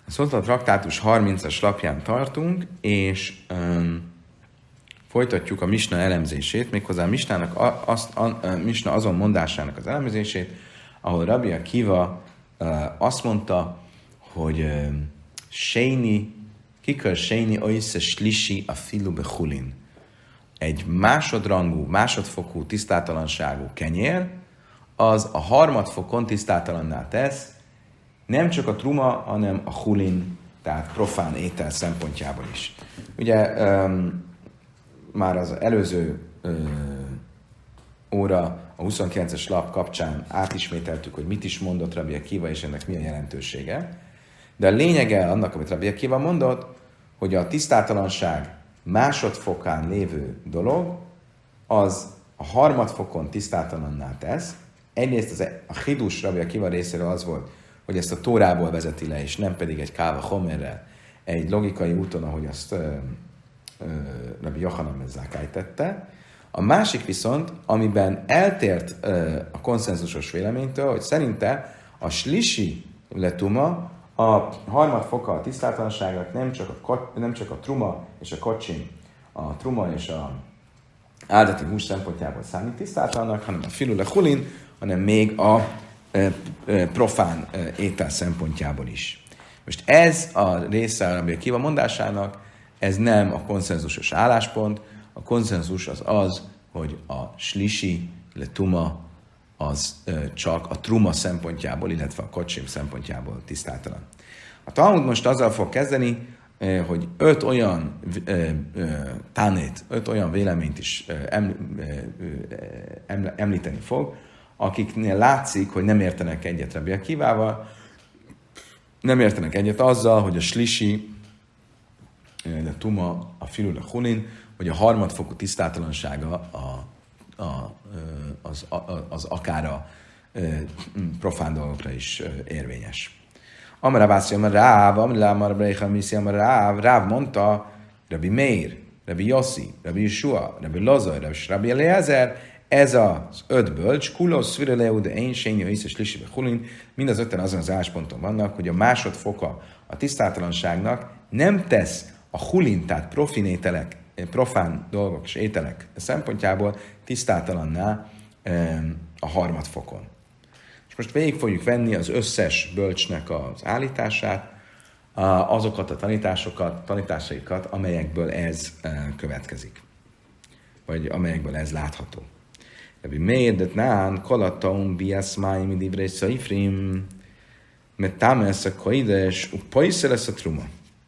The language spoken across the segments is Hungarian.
Szóval a traktátus 30-as lapján tartunk, és folytatjuk a misna elemzését, méghozzá a misna azon mondásának az elemzését, ahol Rabbi Akiva azt mondta, hogy kikör séni oisze slisi a filu bechulin. Egy másodrangú, másodfokú tisztátalanságú kenyér, az a harmadfokon tisztátalanná tesz, nem csak a truma, hanem a hulin, tehát profán étel szempontjából is. Ugye már az előző óra, a 29-es lap kapcsán átismételtük, hogy mit is mondott Rabbi Akiva, és ennek mi a jelentősége. De a lényege annak, amit Rabbi Akiva mondott, hogy a tisztátalanság másodfokán lévő dolog, az a harmadfokon tisztátalanná tesz. Egyrészt a hidus Rabbi Akiva részéről az volt, hogy ezt a Tórából vezeti le, és nem pedig egy káva homerrel, egy logikai úton, ahogy azt Rabbi Yochanan ben Zakkai tette. A másik viszont, amiben eltért a konszenzusos véleménytől, hogy szerinte a slisi letuma, a harmadfoka a tisztátalanságnak nem csak a truma és a kocsin, a truma és a áldati hús szempontjából számít tisztátalannak, hanem a filule hulin, hanem még a profán étel szempontjából is. Most ez a része a Rabbi Akiva mondásának, ez nem a konszenzusos álláspont, a konszenzus az, hogy a slisi letuma az csak a truma szempontjából, illetve a kocsim szempontjából tisztátalan. A Talmud most azzal fog kezdeni, hogy 5 olyan tánét, 5 olyan véleményt is említeni fog, akiknél látszik, hogy nem értenek egyet Rabbi Akivával, nem értenek egyet azzal, hogy a slisi letuma, a filule hulin, hogy a harmadfokú tisztátalansága az akár a profán dolgokra is érvényes. Amaravászi, Amarav, Amar Breicha Miszi, Ráv mondta, Rabbi Meir, Rabbi Yossi, Rabbi Yeshua, Rabbi Lozar, Rabbi Eliezer, ez az 5 bölcs, kulos, szvireleu, de én, sényi, hiszes, lisibe, hulin, mind az 5-en azon az állásponton vannak, hogy a másodfoka a tisztátalanságnak nem tesz a hulin, tehát profán dolgok és ételek szempontjából tisztátalanná a harmadfokon. És most végig fogjuk venni az összes bölcsnek az állítását, azokat a tanításaikat, amelyekből ez következik, vagy amelyekből ez látható. Rabbi Meir detnán kolataum biaszmáim midivrei szaifrim metames a koides upaiszer lesz a truma.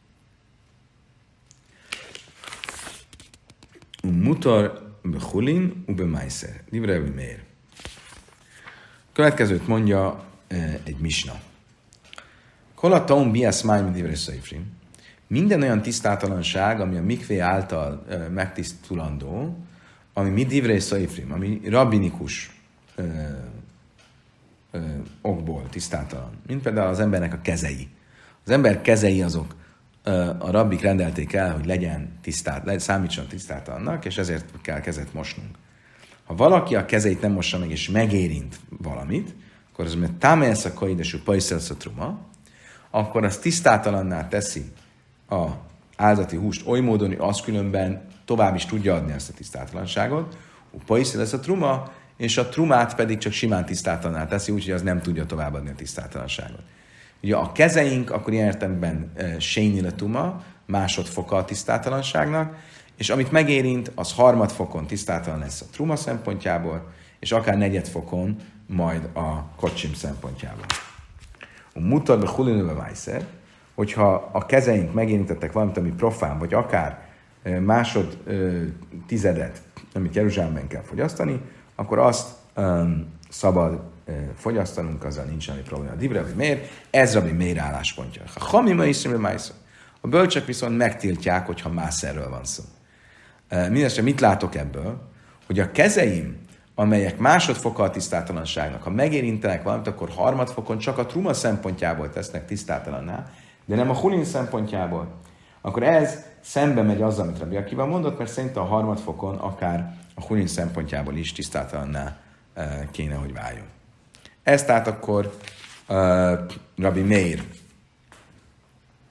Mutar bechulin ubemaiser. Divrei Rabbi Meir. Következőt mondja egy misna. Kolataum biaszmáim midivrei szaifrim. Minden olyan tisztátalanság, ami a mikvé által megtisztulandó, ami mi divrei szaifrim, ami rabbinikus okból tisztátalan, mint például az embernek a kezei. Az ember kezei azok a rabbik rendelték el, hogy legyen számítson tisztátalannak, és ezért kell kezet mosnunk. Ha valaki a kezeit nem mossa meg, és megérint valamit, akkor az mert támelyesz a koidesú pajszelsz a truma, akkor az tisztátalanná teszi a áldati húst oly módon, hogy az különben tovább is tudja adni ezt a tisztátalanságot, upaiszi lesz a truma, és a trumát pedig csak simán tisztátalanná teszi, úgyhogy az nem tudja továbbadni a tisztátalanságot. Ugye a kezeink akkor ilyen értelemben séni le tuma, másodfoka a tisztátalanságnak, és amit megérint, az harmadfokon tisztátalan lesz a truma szempontjából, és akár negyedfokon majd a kocsim szempontjából. A mutar be hulinöve vájszer, hogyha a kezeink megérintettek valamit, ami profán, vagy akár tizedet, amit Jeruzsálemben kell fogyasztani, akkor azt szabad fogyasztanunk, azzal nincs semmi probléma. Divrei Rabbi Meir, ez Rabbi Meir álláspontja. A bölcsök viszont megtiltják, hogyha mászerről van szó. Mindenesetre mit látok ebből? Hogy a kezeim, amelyek másodfoka a tisztátalanságnak, ha megérintenek valamit, akkor harmadfokon csak a truma szempontjából tesznek tisztátalanná, de nem a hulin szempontjából. Akkor ez szembe megy azzal, amit Rabbi Akiva mondott, mert szerintem a harmadfokon akár a hulin szempontjából is tisztátalanná kéne, hogy váljon. Ez tehát akkor Rabbi Meir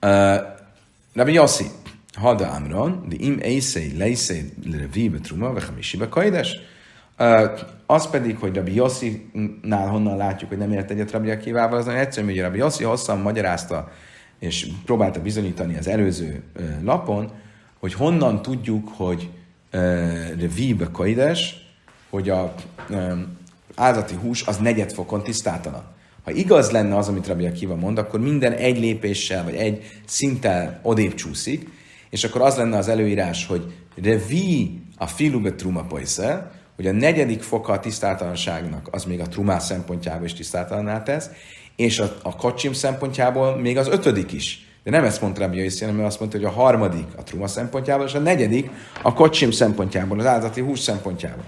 Rabbi Yossi, Hada Amron, de im észei, leészei, levíbe truma, vechamisibe kajdes. Az pedig, hogy Rabbi Yossi-nál honnan látjuk, hogy nem ért egyet Rabbi Akivával, az nagyon egyszerű, hogy Rabbi Yossi hosszan magyarázta, és próbálta bizonyítani az előző lapon, hogy honnan tudjuk, hogy revíbe kajdes, hogy a áldati hús az negyedfokon tisztátalan. Ha igaz lenne az, amit Rabbi Akiva mond, akkor minden egy lépéssel, vagy egy szinttel odébb csúszik, és akkor az lenne az előírás, hogy revi a filube truma poiszer, hogy a negyedik foka a tisztátalanságnak az még a trumá szempontjából is tisztátalanná tesz, és a kocsim szempontjából még az ötödik is. De nem ezt mondta Rabbi Yossi, hanem azt mondta, hogy a harmadik a truma szempontjából, és a negyedik a kocsim szempontjából, az áldati hús szempontjából.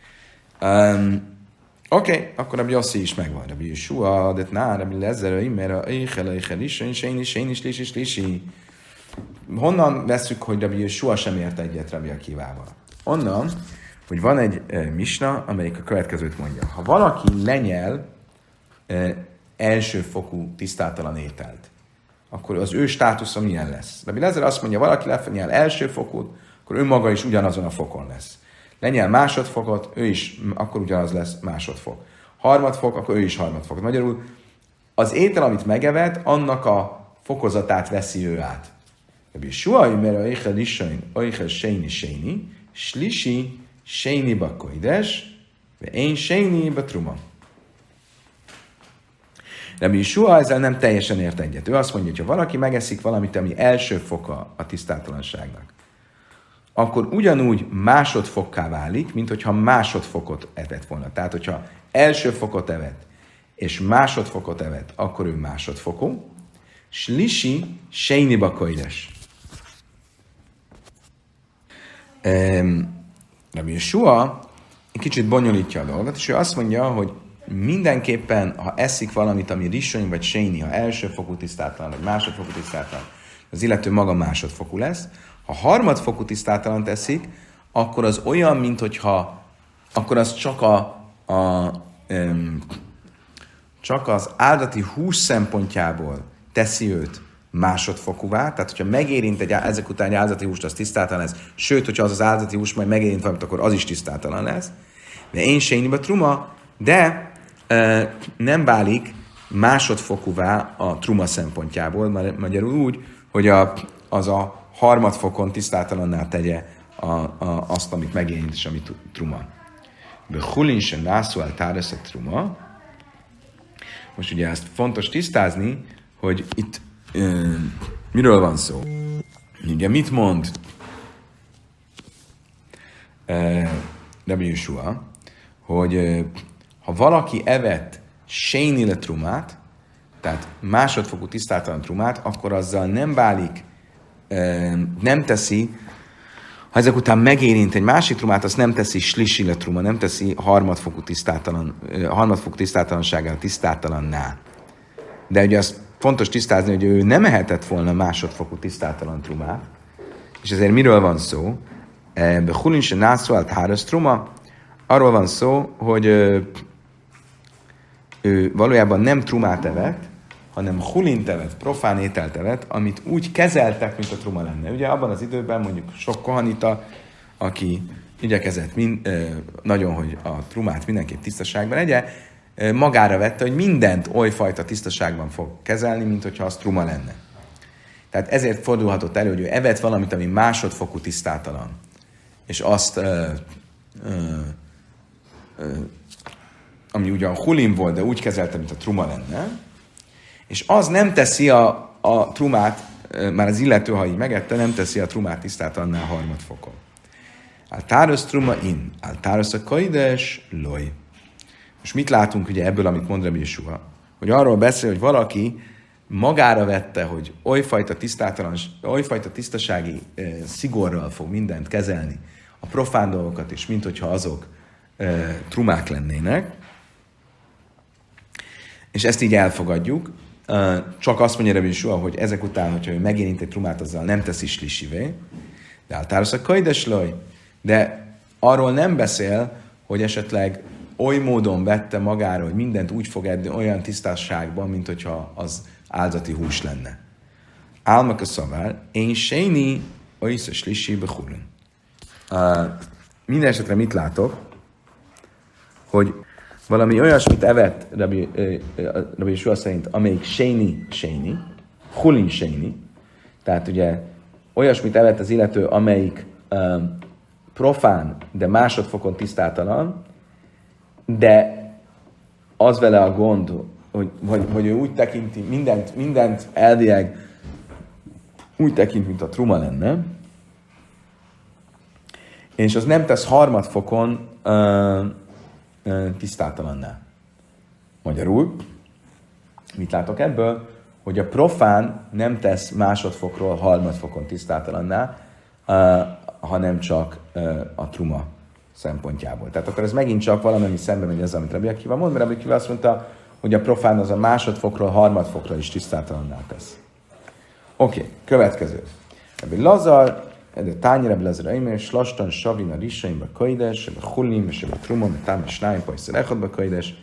Oké, akkor Rabbi Yossi is megvan. Rabbi Yeshua, de Rabbi Lezer, mert a eichel is lisi. Honnan veszük, hogy Rabbi Yeshua sem ért egyet Rabbi Akivával? Onnan, hogy van egy misna, amelyik a következőt mondja. Ha valaki lenyel elsőfokú tisztátalan ételt, akkor az ő státusza milyen lesz? Rabbi Lezer azt mondja, valaki lenyel elsőfokút, akkor ő maga is ugyanazon a fokon lesz. Lenyel másodfokot, ő is akkor ugyanaz lesz másodfok. Harmadfok, akkor ő is harmadfok. Magyarul az étel, amit megevett, annak a fokozatát veszi ő át. Rabbi Suhai, mert a eichel issain, eichel séni, slisi, séni bakoides, ve én séni batruma. Rabbi Yeshua ezzel nem teljesen ért egyet. Ő azt mondja, hogy ha valaki megeszik valamit, ami első foka a tisztátalanságnak, akkor ugyanúgy másodfokká válik, mint hogyha másodfokot evett volna. Tehát, hogyha első fokot evett, és másodfokot evett, akkor ő másodfokú. Slisi, séni bakoides. Rabbi Yeshua egy kicsit bonyolítja a dolgot, és ő azt mondja, hogy mindenképpen, ha eszik valamit, ami rissony vagy séni, ha elsőfokú tisztátalan, vagy másodfokú tisztátalan, az illető maga másodfokú lesz. Ha harmadfokú tisztátalan teszik, akkor az olyan, mint hogyha, akkor az csak az áldati hús szempontjából teszi őt másodfokúvá, tehát hogyha megérint ezek után egy áldati húst, az tisztátalan lesz, sőt, hogyha az áldati hús majd megérint valamit, akkor az is tisztátalan lesz. De én séniba truma, de nem válik másodfokúvá a truma szempontjából, magyarul úgy, hogy az a harmadfokon tisztátalanná tegye azt, amit megérint, és amit truma. De hulin sem nászol táresz a truma. Most ugye ezt fontos tisztázni, hogy itt miről van szó. Ugye mit mond Rabbi Yeshua, hogy ha valaki evett sénile trumát, tehát másodfokú tisztátalan trumát, akkor azzal nem válik, nem teszi, ha ezek után megérint egy másik trumát, azt nem teszi slisile truma, nem teszi harmadfokú tisztátalansággal tisztátalanná. De ugye azt fontos tisztázni, hogy ő nem ehetett volna másodfokú tisztátalan trumát, és ezért miről van szó? Behulin se nászol tárasz truma, arról van szó, hogy ő valójában nem trumát evett, hanem hulint evett, profán ételt evett, amit úgy kezeltek, mint a truma lenne. Ugye abban az időben mondjuk sok kohanita, aki igyekezett nagyon, hogy a trumát mindenképp tisztaságban egye, magára vette, hogy mindent olyfajta tisztaságban fog kezelni, mint hogyha az truma lenne. Tehát ezért fordulhatott elő, hogy ő evett valamit, ami másodfokú tisztátalan, és azt ami ugyan hulin volt, de úgy kezelte, mint a truma lenne, és az nem teszi a trumát, már az illető, ha így megette, nem teszi a trumát tisztátalannál harmadfokon. Áltáros truma in, áltáros a kaides loj. Most mit látunk ugye ebből, amit mond Rabbi Yeshua? Hogy arról beszél, hogy valaki magára vette, hogy olyfajta tisztasági szigorral fog mindent kezelni, a profán dolgokat is, mint hogyha azok trumák lennének, és ezt így elfogadjuk, csak azt mondja Rabbi Yeshua, hogy ezek után, hogyha ő megérint egy trumát, azzal nem teszi slisivé, de általános a kajdeslaj, de arról nem beszél, hogy esetleg oly módon vette magára, hogy mindent úgy fog edni olyan tisztásságban, mint hogyha az áldati hús lenne. Álmak a szavár, én séni, a iszes lisi behulin. Minden esetre mit látok? Hogy valami olyasmit evett Rabbi Yeshua szerint, amelyik séni, hulin séni, tehát ugye olyasmit evett az illető, amelyik profán, de másodfokon tisztátalan, de az vele a gond, hogy ő úgy tekinti, mindent elvileg úgy tekint, mint a truma lenne, és az nem tesz harmadfokon tisztátalanná. Magyarul, mit látok ebből? Hogy a profán nem tesz másodfokról harmadfokon tisztátalanná, hanem csak a truma szempontjából. Tehát akkor ez megint csak valami szembe megy ezzel, amit Rabbi Akiva mond, mert Rabbi Akiva azt mondta, hogy a profán az a másodfokról harmadfokra is tisztátalanná tesz. Oké, következő. Rabbi Lazar, de tányra Rabbi Lazar aimer, slastan savina rissaimba kaides, sebe hullim, sebe truma, mert támad snáim, pajszer echadba kaides,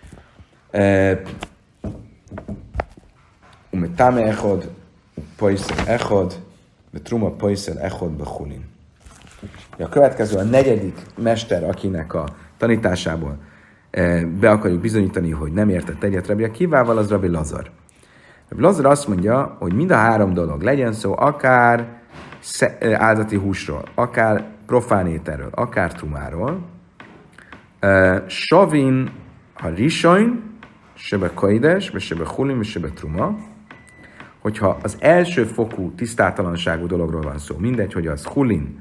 umet táme echad, pajszer echad, de truma pajszer echadba hullim. A következő, a negyedik mester, akinek a tanításából be akarjuk bizonyítani, hogy nem értett egyet Rabbi Akivával, az Rabbi Lazar. Rabbi Lazar azt mondja, hogy mind a három dolog, legyen szó akár áldati húsról, akár profán ételről, akár trumáról, savin, ha risain, sebe kaides, sebe hulim, sebe truma, hogyha az első fokú tisztátalanságú dologról van szó, mindegy, hogy az hulin,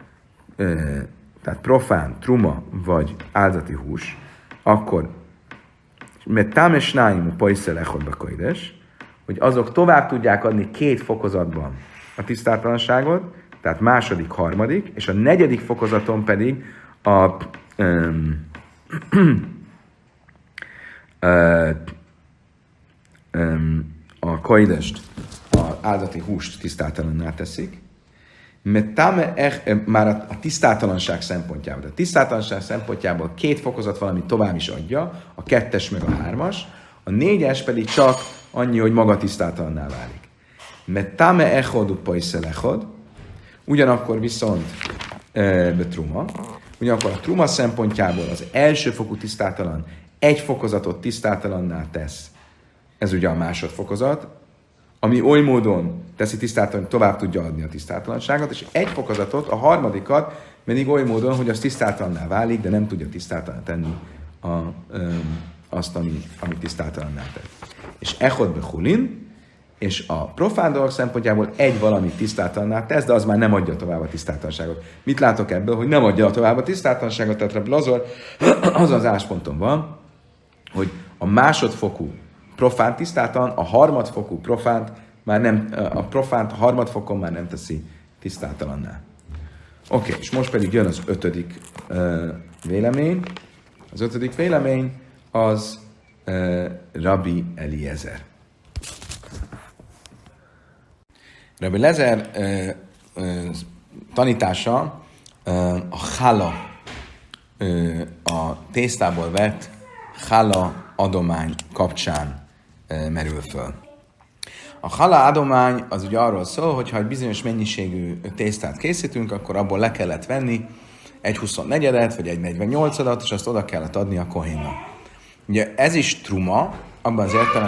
tehát profán, truma vagy áldati hús, akkor mert támesnáim a pajszel echotba kaides, hogy azok tovább tudják adni 2 fokozatban a tisztátalanságot, tehát második, harmadik, és a negyedik fokozaton pedig a kaidest, az áldati húst tisztátalanná teszik, már a tisztátalanság szempontjából. A tisztátalanság szempontjából 2 fokozat valami tovább is adja, a 2-es meg a 3-as, a 4-es pedig csak annyi, hogy maga tisztátalanná válik. Mert táme echod upajszel echod, ugyanakkor viszont betruma, ugyanakkor a truma szempontjából az első fokú tisztátalan 1 fokozatot tisztátalanná tesz. Ez ugye a másodfokozat, ami oly módon teszi tisztátalan, hogy tovább tudja adni a tisztátalanságot, és 1 fokozatot, a harmadikat pedig oly módon, hogy az tisztátalanná válik, de nem tudja tisztátalan tenni azt, ami tisztátalanná tett. És echod behulin, és a profán dolog szempontjából egy valamit tisztátalanná tesz, de az már nem adja tovább a tisztátalanságot. Mit látok ebből, hogy nem adja tovább a tisztátalanságot, tehát Rabbi Lazar az állásponton van, hogy a másodfokú profán tisztátalan, a harmadfokú profánt már nem, a profánt a harmadfokon már nem teszi tisztátalanná. Oké, és most pedig jön az 5. vélemény. Az 5. vélemény az Rabbi Eliezer. Rabbi Eliezer tanítása a chala, a tésztából vett chala adomány kapcsán merül föl. A chala adomány az ugye arról szól, hogy ha egy bizonyos mennyiségű tésztát készítünk, akkor abból le kellett venni egy 24-et, vagy egy 48-at, és azt oda kellett adni a kohénnak. Ugye ez is truma, abban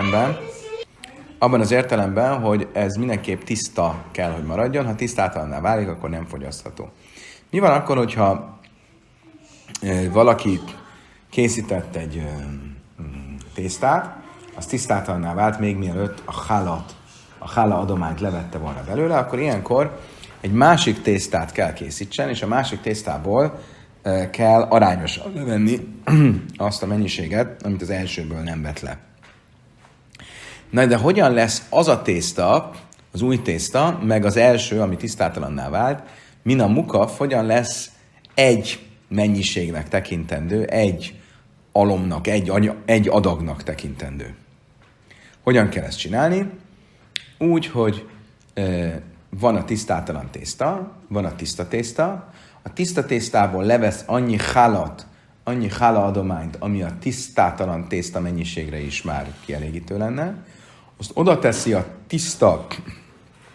az értelemben, hogy ez mindenképp tiszta kell, hogy maradjon. Ha tisztátalanná válik, akkor nem fogyasztható. Mi van akkor, hogyha valaki készített egy tésztát, az tisztátalanná vált még mielőtt a chala adományt levette volna belőle, akkor ilyenkor egy másik tésztát kell készítsen, és a másik tésztából kell arányosan levenni azt a mennyiséget, amit az elsőből nem vett le. Na, de hogyan lesz az a tészta, az új tészta, meg az első, ami tisztátalanná vált, min a mukaf, hogyan lesz egy mennyiségnek tekintendő, egy alomnak, egy adagnak tekintendő. Hogyan kell ezt csinálni? Úgy, hogy van a tisztátalan tészta, van a tiszta tészta, a tiszta tésztából levesz annyi chala adományt, ami a tisztátalan tészta mennyiségre is már kielégítő lenne, azt oda teszi a tiszta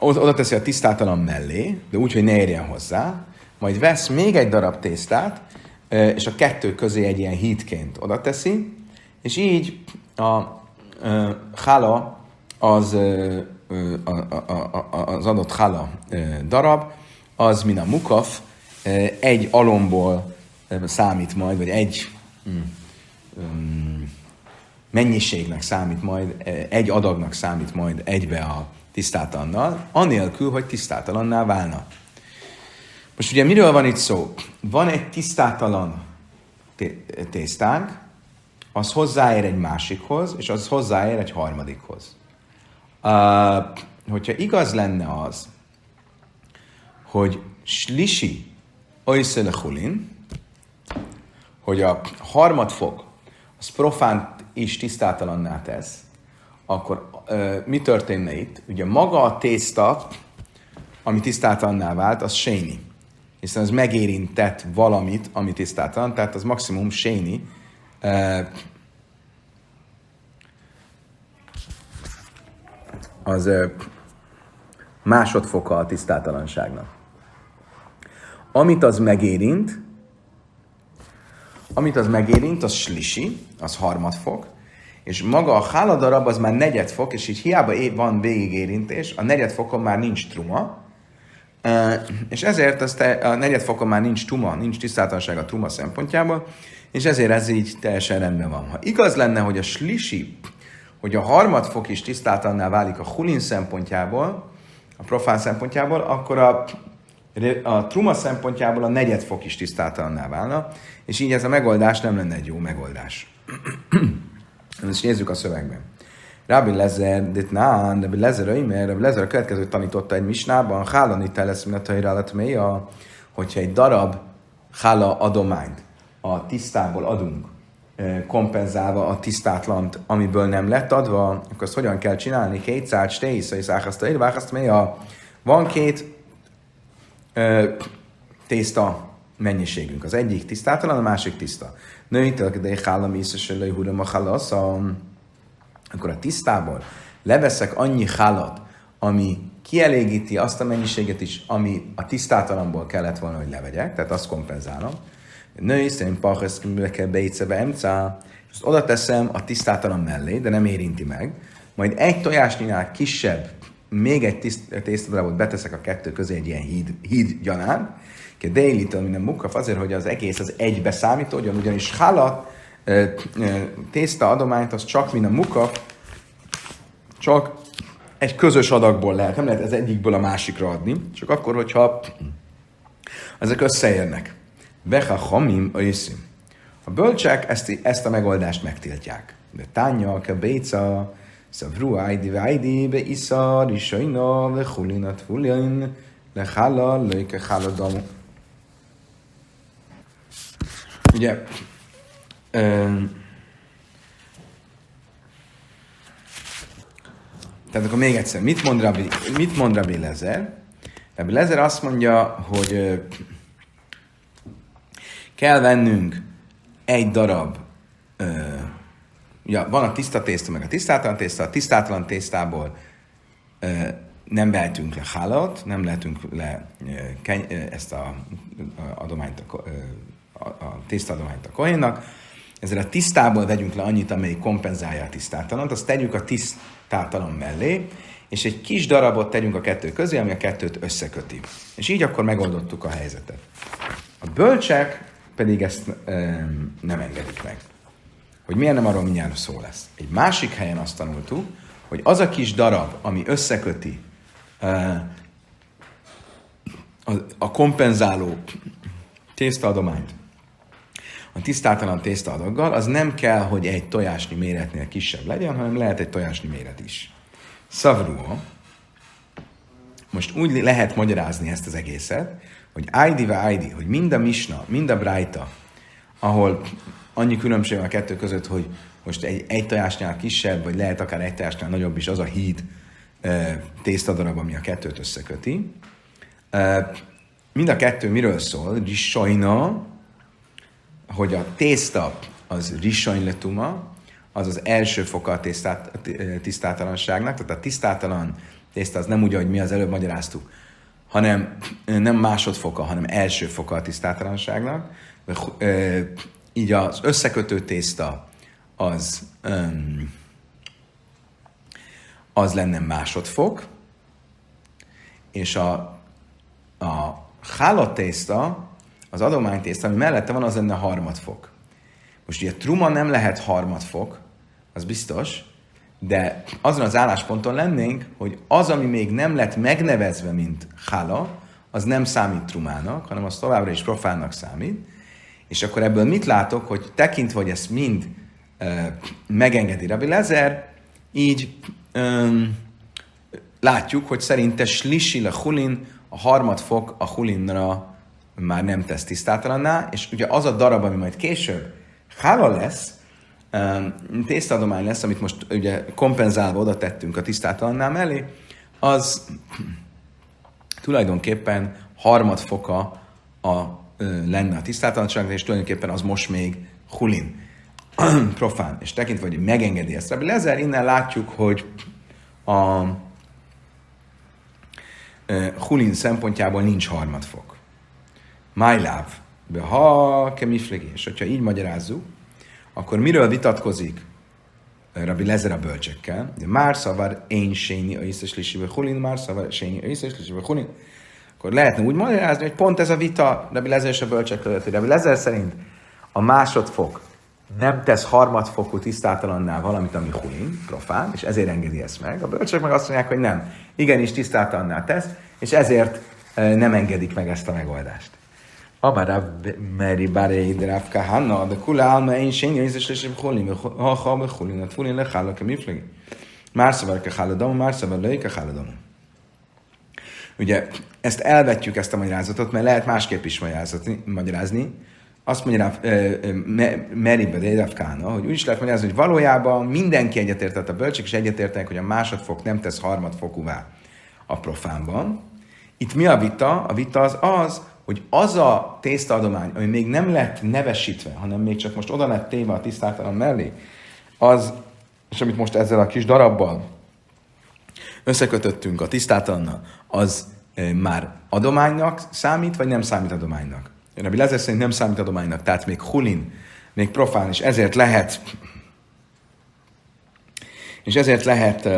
oda teszi a tisztátalan mellé, de úgy, hogy ne érjen hozzá, majd vesz még egy darab tésztát, és a kettő közé egy ilyen hídként oda teszi, és így a chala az adott chala darab, az, mint a mukaf, egy alomból számít majd, vagy egy mennyiségnek számít majd, egy adagnak számít majd egybe a tisztátalannal, anélkül, hogy tisztátalanná válna. Most ugye miről van itt szó? Van egy tisztátalan tésztánk, az hozzáér egy másikhoz, és az hozzáér egy harmadikhoz. Hogyha igaz lenne az, hogy slisi oiszele hulin, hogy a harmadfok az profánt is tisztátalanná tesz, akkor mi történne itt? Ugye maga a tészta, ami tisztátalanná vált, az séni. Hiszen az megérintett valamit, ami tisztátalan, tehát az maximum séni. Az másodfoka a tisztátalanságnak. Amit az megérint, az slisi, az harmadfok, és maga a háladarab az már negyedfok, és így hiába van végigérintés, a negyedfokon már nincs truma, és ezért a negyedfokon már nincs truma, nincs tisztátalanság a truma szempontjából, és ezért ez így teljesen rendben van. Ha igaz lenne, hogy a slisi, hogy a harmadfok is tisztátalanná válik a hulin szempontjából, a profán szempontjából, akkor a truma szempontjából a negyedfok is tisztátalanná válna, és így ez a megoldás nem lenne egy jó megoldás. Ezt nézzük a szövegben. Rabbi Lezer, Ditnán, Rabbi Lezer Öimer, Rabbi Lezer a következőt tanította egy misnában, hálani telesz minataira alatméja, hogyha egy darab hála adományt a tisztából adunk, kompenzálva a tisztátlant, amiből nem lett adva, akkor azt hogyan kell csinálni? 200 stéiszai száhasztaira, váhasztaméja. Van két tészta mennyiségünk. Az egyik tisztátalan, a másik tiszta. Nőitel, de hálam ízesölői húram a halaszam. Akkor a tisztából leveszek annyi hálat, ami kielégíti azt a mennyiséget is, ami a tisztátalanból kellett volna, hogy levegyek, tehát azt kompenzálom. Nőisztén pacheszkülöke beicebe emcá, és azt oda teszem a tisztátalan mellé, de nem érinti meg. Majd egy tojásnyinál kisebb, még egy tésztadarabot beteszek a kettő közé egy ilyen híd gyanán, déli-től minden mukaf, azért, hogy az egész az egybe számítódjon, ugyanis hálat, tészta adományt, az csak mint a mukaf, csak egy közös adagból lehet. Nem lehet ez egyikből a másikra adni, csak akkor, hogyha ezek összeérnek. Beha hamim öjszim. A bölcsek ezt a megoldást megtiltják. De tánya, kebéca, szavru ájdi, be isza, risajna, le hulinat hulin, le hála, lőke hála damu. Ugye, tehát akkor még egyszer, mit mond Rabbi Lezer? Rabbi Lezer azt mondja, hogy kell vennünk egy darab, van a tiszta tészta, meg a tisztátalan tésztából nem vehetünk le hálót, nem lehetünk le ezt a adományt a tisztaadományt a kohénnak, ezzel a tisztából vegyünk le annyit, amely kompenzálja a tisztátalant, azt tegyük a tisztátalan mellé, és egy kis darabot tegyünk a kettő közé, ami a kettőt összeköti. És így akkor megoldottuk a helyzetet. A bölcsek pedig ezt nem engedik meg. Hogy miért nem, arról mindjárt szó lesz. Egy másik helyen azt tanultuk, hogy az a kis darab, ami összeköti a kompenzáló tésztaadományt a tisztátalan tésztaadaggal, az nem kell, hogy egy tojásnyi méretnél kisebb legyen, hanem lehet egy tojásnyi méret is. Szavruo, most úgy lehet magyarázni ezt az egészet, hogy ájdi, hogy mind a misna, mind a brájta, ahol annyi különbség van a kettő között, hogy most egy tojásnál kisebb, vagy lehet akár egy tojásnál nagyobb is az a híd tésztadarab, ami a kettőt összeköti. Mind a kettő miről szól? Risajna, hogy a tészta az risajn letuma, az az első foka a tisztátalanságnak, tehát a tisztátalan tészta az nem úgy, ahogy mi az előbb magyaráztuk, hanem nem másodfoka, hanem első foka a tisztátalanságnak. Így az összekötő tészta az lenne másodfok, és a hálott tészta, az adománytészta, ami mellette van, az lenne harmadfok. Most ugye truma nem lehet harmadfok, az biztos, de azon az állásponton lennénk, hogy az, ami még nem lett megnevezve, mint hála, az nem számít trumának, hanem az továbbra is profánnak számít. És akkor ebből mit látok, hogy tekintve, hogy ezt mind megengedi Rabbi Lezer, így látjuk, hogy szerinte slisi le hulin, a harmadfok a hulinra már nem tesz tisztátalanná, és ugye az a darab, ami majd később hála lesz, tésztaadomány lesz, amit most ugye kompenzálva oda tettünk a tisztátalanná mellé, az tulajdonképpen harmadfoka lenne a tisztátalanságnak, és tulajdonképpen az most még hulin, profán. És tekintve, hogy megengedi ezt Rabbi Lezer, innen látjuk, hogy a hulin szempontjából nincs harmadfok. Májláv, ha kemiflegi, és hogyha így magyarázzuk, akkor miről vitatkozik Rabbi Lezer a bölcsekkel? Már szavar én séni a iszeslisiből hulin, már szavar séni a iszeslisiből hulin. Akkor lehetne úgy magyarázni, hogy pont ez a vita Rabbi Lezer és a bölcsek között, hogy Rabbi Lezer szerint a másodfok nem tesz harmadfokú tisztátalanná valamit, ami hulin, profán, és ezért engedi ezt meg. A bölcsek meg azt mondják, hogy nem, igenis tisztátalanná tesz, és ezért nem engedik meg ezt a megoldást. Amara meri barei de Rav Kahana, de kula alma én séni ízeslési b'chulin, ha b'chulin, a tfulin lechála kemiflegi. Már szavar kecháladom, már szavar lei kecháladom. Ugye ezt elvetjük, ezt a magyarázatot, mert lehet másképp is magyarázni. Azt mondja Meri barei Rav Kahana, hogy úgy is lehet magyarázni, hogy valójában mindenki egyetértett, a bölcsek is egyetértenek, hogy a másodfok nem tesz harmadfokúvá a profánban. Itt mi a vita? A vita az, hogy az a tésztaadomány, ami még nem lett nevesítve, hanem még csak most oda lett téve a tisztátalan mellé, az, és amit most ezzel a kis darabbal összekötöttünk a tisztátalannal, az már adománynak számít, vagy nem számít adománynak? Rabbi Lezer szerint nem számít adománynak, tehát még hulin, még profán, és ezért lehet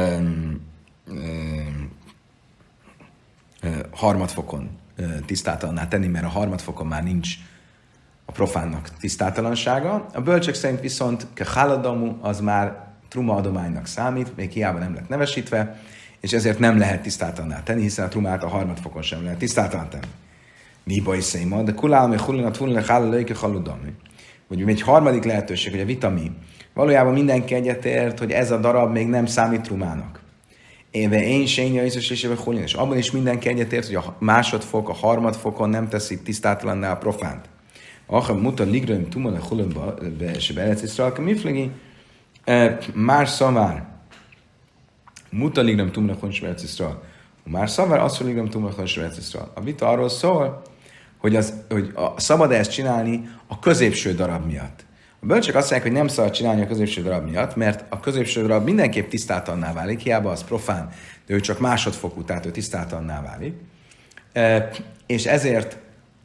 harmadfokon tisztátalanná tenni, mert a harmadfokon már nincs a profánnak tisztátalansága. A bölcsek szerint viszont kechaladamu az már truma adománynak számít, még hiába nem lett nevesítve, és ezért nem lehet tisztátalanná tenni, hiszen a trumát a harmadfokon sem lehet tisztátalanná tenni. Mi baj széma, de kulálmi hulinat hulinat hálalai kechaludami. Vagy egy harmadik lehetőség, hogy a vitami. Valójában mindenki egyetért, hogy ez a darab még nem számít trumának. Éve én sényi a iszeslésébe hulin, és abban is mindenki egyetért, hogy a másodfok, a harmadfokon nem teszik tisztátalanná a profánt. Aha, muta ligröm tumon a hulonba, és belecészral, a miflegi, már szavár, muta ligröm tumon a hulon, és belecészral, már szavár, azt, hogy ligröm tumon a hulon, és belecészral. A vita arról szól, hogy szabad ezt csinálni a középső darab miatt. A bölcsek azt mondják, hogy nem szabad csinálni a középső darab miatt, mert a középső darab mindenképp tisztátalanná válik, hiába az profán, de ő csak másodfokú, tehát ő tisztátalanná válik. És ezért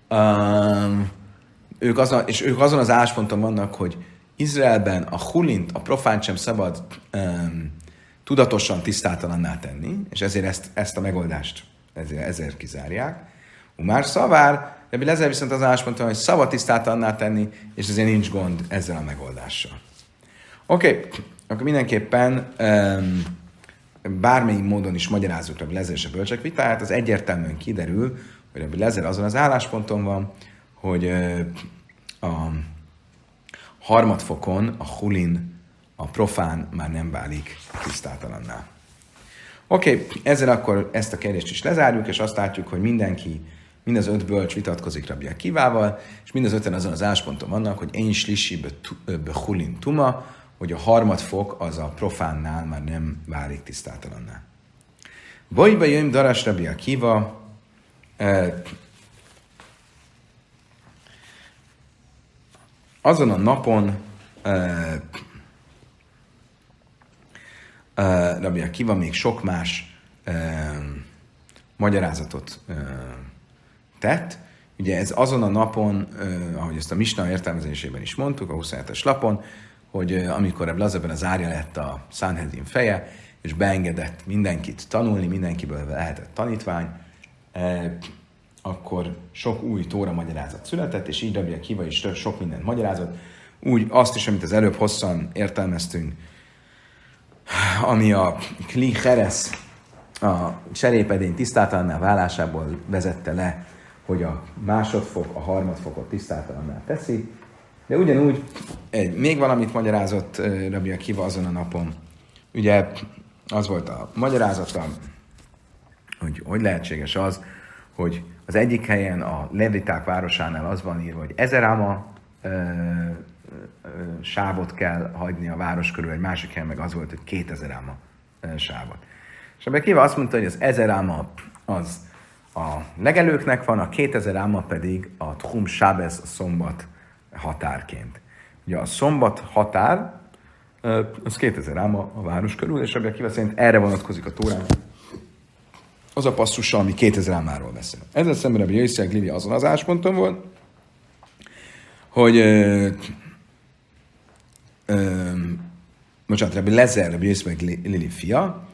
ők azon az állásponton vannak, hogy Izraelben a hulint, a profánt sem szabad tudatosan tisztátalanná tenni, és ezért ezt a megoldást ezért kizárják. Már szavár, Rabbi Lezer viszont az állásponton, hogy szabad tisztátalanná tenni, és ezért nincs gond ezzel a megoldással. Oké, akkor mindenképpen bármelyik módon is magyarázzuk Rabbi Lezer és a bölcsek vitáját, az egyértelműen kiderül, hogy Rabbi Lezer azon az állásponton van, hogy a harmadfokon a hulin, a profán már nem válik tisztátalanná. Oké, ezzel akkor ezt a kérdést is lezárjuk, és azt látjuk, hogy mind az 5 bölcs vitatkozik Rabbi Akivával, és mind az 5-en azon az állásponton vannak, hogy én slisi be hulin tuma, hogy a harmadfok az a profánnál már nem válik tisztátalanná. Bajba jöjjön daras Rabbi Akiva, azon a napon Rabbi Akiva még sok más magyarázatot tett. Ugye ez azon a napon, ahogy ezt a Misna értelmezésében is mondtuk, a 27-es lapon, hogy amikor Reb Lazarben az árja lett a Sanhedrin feje, és beengedett mindenkit tanulni, mindenkiből lehetett tanítvány, akkor sok új tóra magyarázat született, és így Rabbi Akiva is sok mindent magyarázott. Úgy azt is, amit az előbb hosszan értelmeztünk, ami a Kli Heres, a cserépedény tisztátalanná válásából vezette le, hogy a másodfok, a harmadfokot tisztátalanná teszi. De ugyanúgy még valamit magyarázott Rabbi Akiva azon a napon. Ugye az volt a magyarázata, hogy lehetséges az, hogy az egyik helyen a leviták városánál az van írva, hogy 1000 áma sávot kell hagyni a város körül, egy másik helyen meg az volt, hogy 2000 áma sávot. És Rabbi Akiva azt mondta, hogy az 1000 áma az a legelőknek van, a 2000 áma pedig a Tchum Sábesz, a szombat határként. Ugye a szombat határ, az 2000 áma a város körül, és Rabbi Akiva szerint erre vonatkozik a Tórán. Az a passzusa, ami 2000 ámáról beszél. Ezzel szemben Rabbi Yossi Glili azon az állásponton volt, hogy Rabbi Lezer, Rabbi Yossi Glili fia,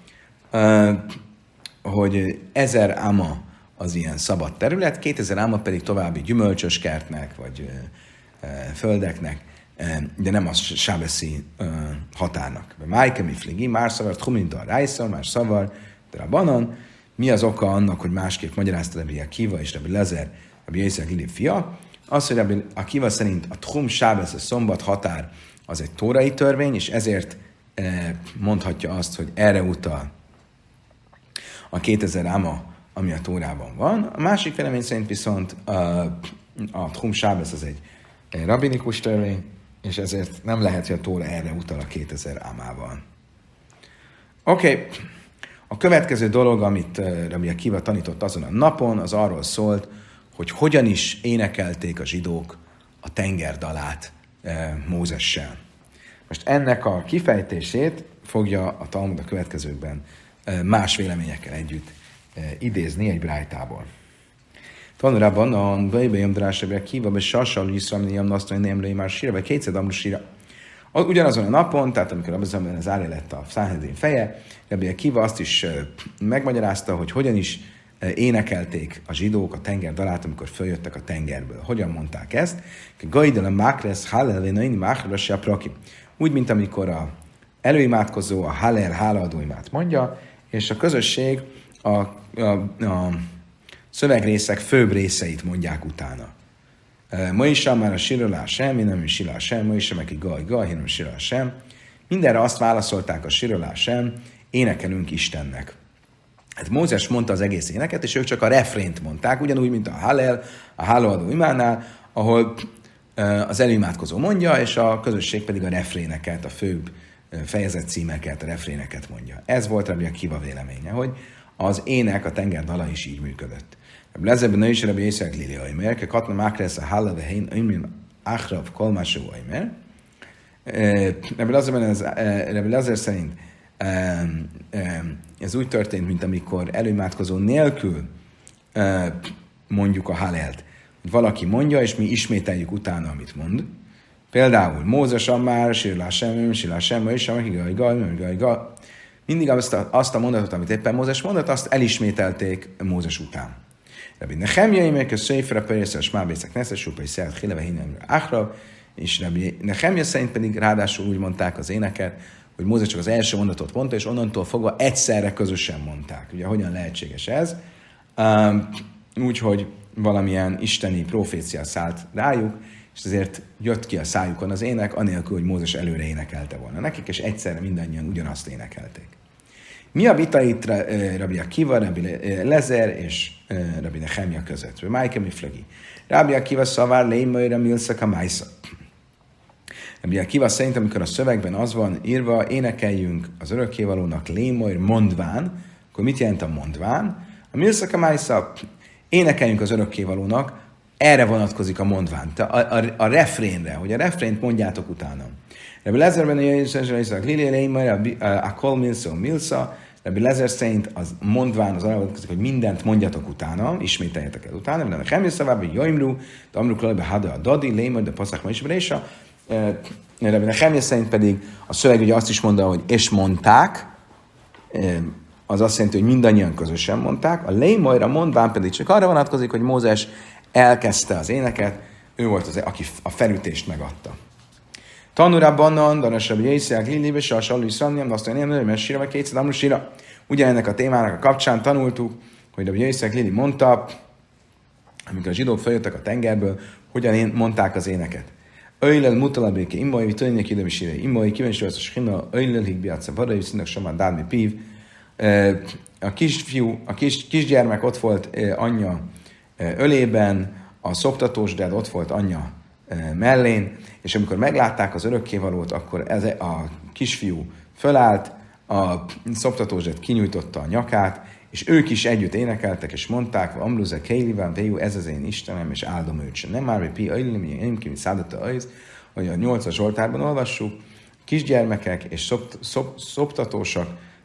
hogy 1000 áma az ilyen szabad terület, 2000 áma pedig további gyümölcsös kertnek, vagy földeknek, de nem az sábeszi határnak. Májke mi fligi, már szavar, tchuminta a rájszal, már szavar, de a banan. Mi az oka annak, hogy másképp magyarázta Rabbi Akiva és Rabbi Lezer, Rabbi Yossi Glili fia? Az, hogy Rabbi Akiva szerint a tchum sábesz, a szombat határ, az egy tórai törvény, és ezért mondhatja azt, hogy erre utal a 2000 áma, ami a Tórában van. A másik vélemény szerint viszont a Tchum Sábesz az egy rabinikus törvény, és ezért nem lehet, hogy a Tóra erre utal a 2000 ámával. Oké. A következő dolog, amit Rabbi Akiva tanított azon a napon, az arról szólt, hogy hogyan is énekelték a zsidók a tengerdalát Mózessel. Most ennek a kifejtését fogja a Talmud a következőkben más véleményekkel együtt idézni egy brájtából. Tanulában a Bejbejom Drásra Akiva, be Sassal, Yiszramni, Jamnasztani, Némrei, már síra, be kétszer Amrusíra. Ugyanazon a napon, tehát amikor abban az árja lett a Sanhedrin feje, Rabbi Akiva azt is megmagyarázta, hogy hogyan is énekelték a zsidók a tengerdalát, amikor följöttek a tengerből. Hogyan mondták ezt? Úgy, mint amikor a előimádkozó a Hallel hálaadóimát mondja, és a közösség a szövegrészek főbb részeit mondják utána. Ma is már a sirolá sem, nem is silá sem, ma is sem, aki gaj, hanem sirolá sem. Mindenre azt válaszolták a sirolá sem, énekelünk Istennek. Hát Mózes mondta az egész éneket, és ők csak a refrént mondták, ugyanúgy, mint a Hallel, a hálaadó imánál, ahol az előimádkozó mondja, és a közösség pedig a refréneket, a főbb fejezet címeket, a refréneket mondja. Ez volt Rabbi Akiva véleménye, hogy az ének, a tengerdala is így működött. Lezebben is Rabbi Yossi Glili Aimer, ke katna mákresz a Hallel vehein aimin achrav kolmásó Aimer. Rabbi Lezer szerint ez úgy történt, mint amikor előimádkozó nélkül mondjuk a Hallelt. Valaki mondja, és mi ismételjük utána, amit mond. Például Mózes Ammár, Sirlá sem, és gaj. Mindig azt a mondatot, amit éppen Mózes mondott, azt elismételték Mózes után. Rabbi Nehemja imék a Széfre Perészes Mábészek Neszes, Supai Szeret Hileve Hinem Achrav, és Rabbi Nehemja szerint pedig ráadásul úgy mondták az éneket, hogy Mózes csak az első mondatot mondta, és onnantól fogva egyszerre közösen mondták. Ugye hogyan lehetséges ez? Úgyhogy valamilyen isteni profécia szállt rájuk, és ezért jött ki a szájukon az ének, anélkül, hogy Mózes előre énekelte volna nekik, és egyszerre mindannyian ugyanazt énekelték. Mi a vita itt Rabbi Akiva, Rabbi Lezer és Rabbi Nehemja között? Májke mi flögi? Rabbi Akiva szavár lémajra milszaka májsza. Rabbi Akiva szerint, amikor a szövegben az van írva, énekeljünk az örökkévalónak lémajr mondván, akkor mit jelent a mondván? A milszaka májsza, énekeljünk az örökkévalónak, erre vonatkozik a mondván, a refrénre, hogy a refrént mondjátok utána. Rabbi Lezerben a Glili lémajr, a kol milszó milsza, Rabbi Lezer szerint az mondván az arra vonatkozik, hogy mindent mondjatok utána, ismételjetek el utána, mert a Chemjösszavában, hogy Jaimru, de Amruk Lajbe Hada a Dadi, Lémar, de Paszach ma is Brésa. Rabbi Nechemje szerint pedig a szöveg ugye azt is mondta, hogy és mondták, az azt jelenti, hogy mindannyian közösen mondták, a Lémajra mondván pedig csak arra vonatkozik, hogy Mózes elkezdte az éneket, ő volt az, aki a felütést megadta. Tanurában, Darasabbi Jészák, Lilibe, Sallu Iszranniam, azt mondja, hogy messire, vagy 200 amrusira. Ugyanennek a témának a kapcsán tanultuk, hogy Rabbi Jészák Lili mondta, amikor a zsidók feljöttek a tengerből, hogyan mondták az éneket. Öjlel mutalabéke imai, vitőnyek ide is ide imai, kíváncsi az a schina, öjlel higbiátsz a vadai, színek somán dármi pív. A kisfiú, a kisgyermek ott volt anyja ölében, a szoptatósded ott volt anyja mellén, és amikor meglátták az örökkévalót, akkor a kisfiú fölállt, a szoptatósded kinyújtotta a nyakát, és ők is együtt énekeltek, és mondták, Amruze Keiliván, Véjú, ez az én Istenem, és áldom őt sem. Nem már, hogy Pi, Ailim, én kimi szállította az, hogy a 8-as Zsoltárban olvassuk, kisgyermekek és szoptatósak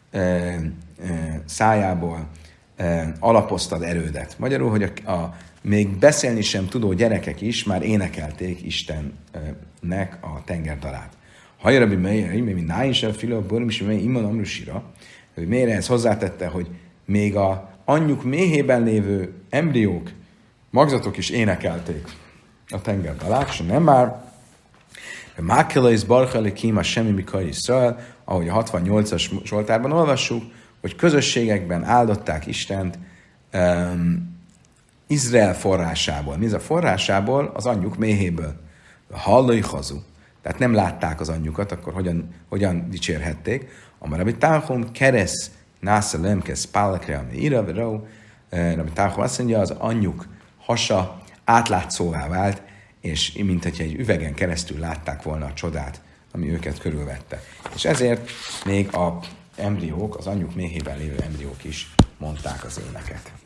szájából alapoztad erődet. Magyarul, hogy még beszélni sem tudó gyerekek is már énekelték Istennek a tengerdalát. Hajrabi Meir, mi nájnsel fila, borim is mely iman amrusira, hogy miért ez hozzátette, hogy még a anyjuk méhében lévő embriók, magzatok is énekelték a tengerdalát, és nem már Mákelais Barchali Kima Semmi Mikai Iszrael, ahogy a 68-as Zsoltárban olvassuk, hogy közösségekben áldották Istent Izrael forrásából. Mi ez a forrásából? Az anyjuk méhéből. Hallai hazu. Tehát nem látták az anyjukat, akkor hogyan dicsérhették. Amarabi Táhom keresz násza lemkesz pálekre, ami ira, veró. Rabbi Táhom azt mondja, az anyjuk hasa átlátszóvá vált, és mint hogyha egy üvegen keresztül látták volna a csodát, ami őket körülvette. És ezért még az embriók, az anyjuk méhében lévő embriók is mondták az éneket.